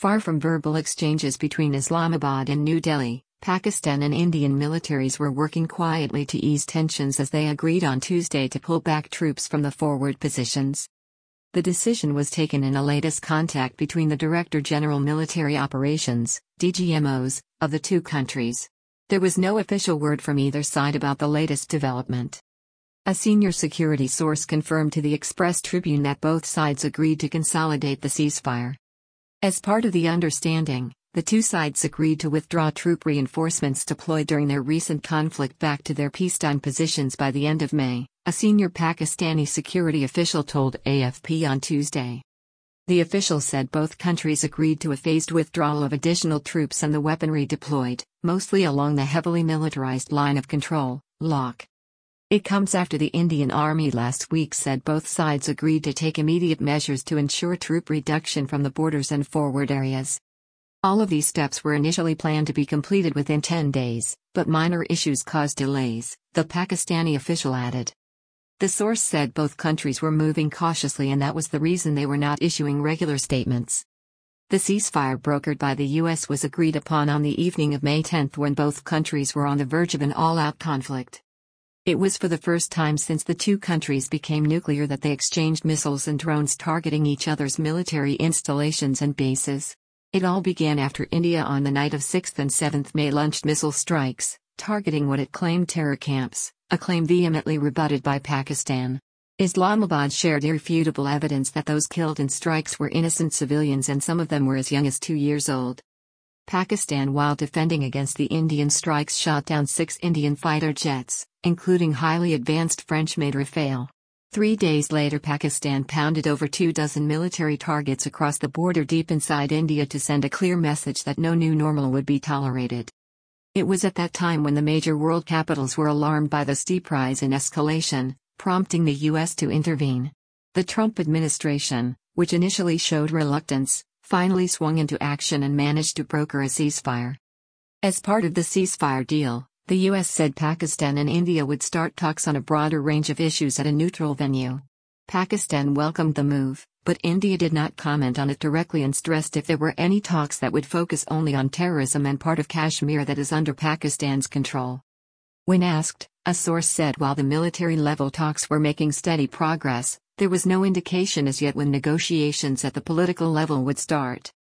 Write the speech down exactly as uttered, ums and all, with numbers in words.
Far from verbal exchanges between Islamabad and New Delhi, Pakistan and Indian militaries were working quietly to ease tensions as they agreed on Tuesday to pull back troops from the forward positions. The decision was taken in a latest contact between the Director General Military Operations, D G M Os, of the two countries. There was no official word from either side about the latest development. A senior security source confirmed to the Express Tribune that both sides agreed to consolidate the ceasefire. As part of the understanding, the two sides agreed to withdraw troop reinforcements deployed during their recent conflict back to their peacetime positions by the end of May, a senior Pakistani security official told A F P on Tuesday. The official said both countries agreed to a phased withdrawal of additional troops and the weaponry deployed, mostly along the heavily militarized line of control, L O C. It comes after the Indian Army last week said both sides agreed to take immediate measures to ensure troop reduction from the borders and forward areas. All of these steps were initially planned to be completed within ten days, but minor issues caused delays, the Pakistani official added. The source said both countries were moving cautiously and that was the reason they were not issuing regular statements. The ceasefire brokered by the U S was agreed upon on the evening of May tenth when both countries were on the verge of an all-out conflict. It was for the first time since the two countries became nuclear that they exchanged missiles and drones targeting each other's military installations and bases. It all began after India on the night of sixth and seventh May launched missile strikes, targeting what it claimed terror camps, a claim vehemently rebutted by Pakistan. Islamabad shared irrefutable evidence that those killed in strikes were innocent civilians and some of them were as young as two years old. Pakistan, while defending against the Indian strikes, shot down six Indian fighter jets, including highly advanced French-made Rafale. Three days later, Pakistan pounded over two dozen military targets across the border deep inside India to send a clear message that no new normal would be tolerated. It was at that time when the major world capitals were alarmed by the steep rise in escalation, prompting the U S to intervene. The Trump administration, which initially showed reluctance, finally swung into action and managed to broker a ceasefire. As part of the ceasefire deal, the U S said Pakistan and India would start talks on a broader range of issues at a neutral venue. Pakistan welcomed the move, but India did not comment on it directly and stressed if there were any talks that would focus only on terrorism and part of Kashmir that is under Pakistan's control. When asked, a source said while the military-level talks were making steady progress, there was no indication as yet when negotiations at the political level would start.